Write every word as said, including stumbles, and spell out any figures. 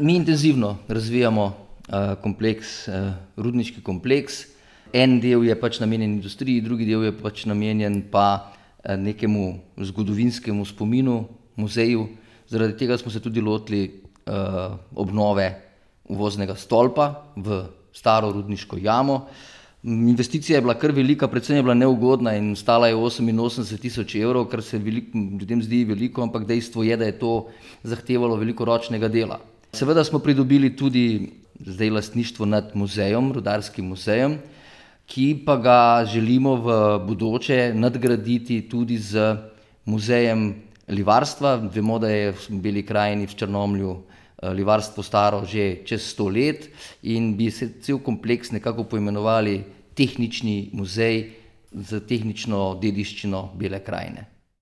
mi intenzivno razvijamo uh, kompleks, uh, rudniški kompleks. En del je pač namenjen industriji, drugi del je pač namenjen pa uh, nekemu zgodovinskemu spominu, muzeju. Zaradi tega smo se tudi lotili uh, obnove uvoznega stolpa v staro rudniško jamo. Investicija je bila kar velika, predvsem je bila neugodna in stala je oseminosemdeset tisoč evrov, kar se velik, ljudem zdi veliko, ampak dejstvo je, da je to zahtevalo veliko ročnega dela. Seveda smo pridobili tudi zdaj lastništvo nad muzejem, rudarskim muzejem, ki pa ga želimo v bodoče nadgraditi tudi z muzejem livarstva. Vemo, da je v Beli krajini v Črnomlju livarstvo staro že čez sto let in bi se cel kompleks nekako poimenovali tehnični muzej z tehnično dediščino Bele krajine.